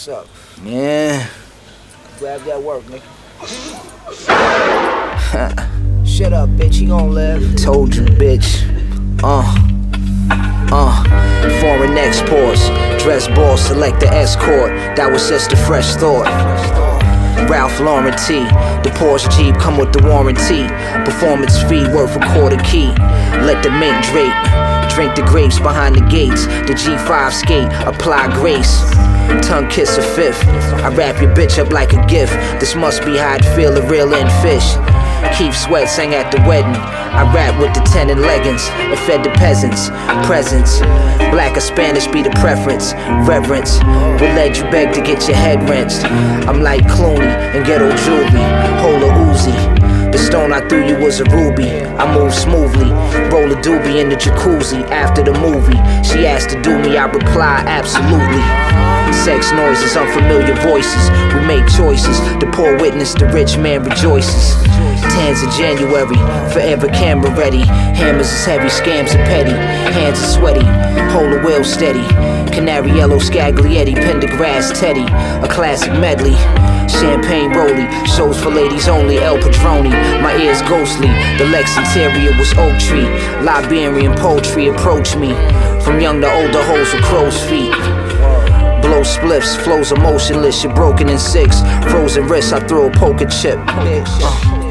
What's up? Yeah. Grab that work, nigga. Shut up, bitch. He gon' live. Told you, bitch. Foreign exports, dress ball, select the escort. That was just a fresh thought. Ralph Lauren T, the Porsche Jeep come with the warranty. Performance fee worth a quarter key. Let the mink drape, drink the grapes behind the gates. The G5 skate, apply grace. Tongue kiss a fifth. I wrap your bitch up like a gift. This must be how I'd feel a real end fish. Keith Sweat sang at the wedding. I rap with the 10 and leggings and fed the peasants. Presents, black or Spanish be the preference. Reverence will let you beg to get your head wrenched. I'm like Clooney and ghetto jewelry. Hold a Uzi. The stone I threw you was a ruby. I move smoothly, roll a doobie in the jacuzzi. After the movie, she asked to do me, I reply absolutely. Sex noises, unfamiliar voices. We make choices. The poor witness, the rich man rejoices. Tans in January, forever camera ready. Hammers is heavy, scams are petty. Hands are sweaty, hold the wheel steady. Canary yellow, Scaglietti, Pendergrass, Teddy. A classic medley. Champagne Rolly, shows for ladies only. El Padroni, my ears ghostly. The Lex interior was oak tree. Liberian poetry approach me. From young to older hoes with crow's feet. Blow spliffs, flows emotionless, you're broken in six. Frozen wrists, I throw a poker chip.